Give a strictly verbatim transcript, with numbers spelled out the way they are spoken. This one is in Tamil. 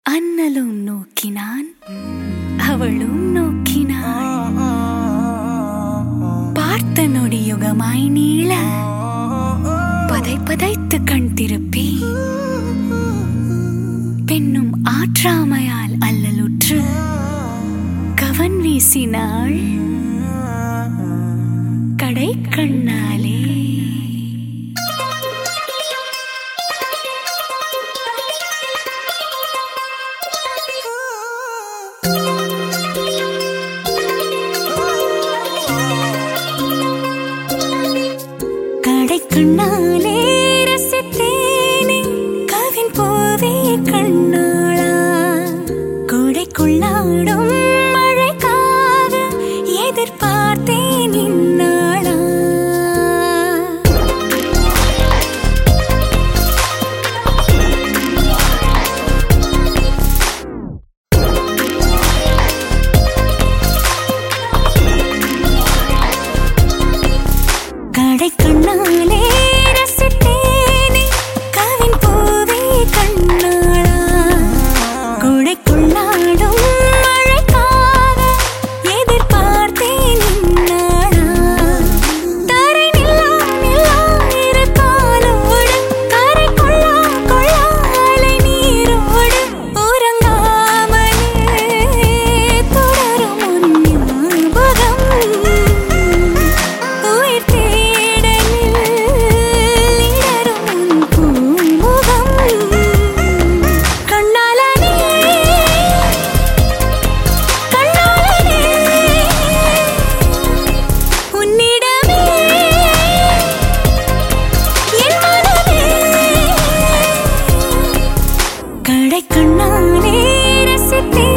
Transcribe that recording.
அண்ணலும் நோக்கினான், அவளும் நோக்கினாள். பார்த்த நொடியுகமாய் நீள பதை பதைத்து கண் திருப்பி பெண்ணும் ஆற்றாமையால் அல்லலுற்று கவன் வீசினாள் கடை கண்ணாலே. கண்ணாலே ரசித்தேனே கவின் பூவே கண்ணாளா, கோடைக்குள்ளாடும் மழைக்காக எதிர்பார்த்தேன் இந்நாளா. கடை கண்ணாலே ரசித்தேனே கவின் பூவே கண்ணாளா, கோடைக்குள்ளாடும் மழைக்காக எதிர்பார்த்தேன் இந்நாளா. தரை நில்லா நில்லா இரு காலோடு கரை கொள்ளா கொள்ளா அலை நீரோடு உறங்காமலே தொடரும் உன் ஞாபகம். உயிர் கடை கண்ணாலே ரசித்தேன்.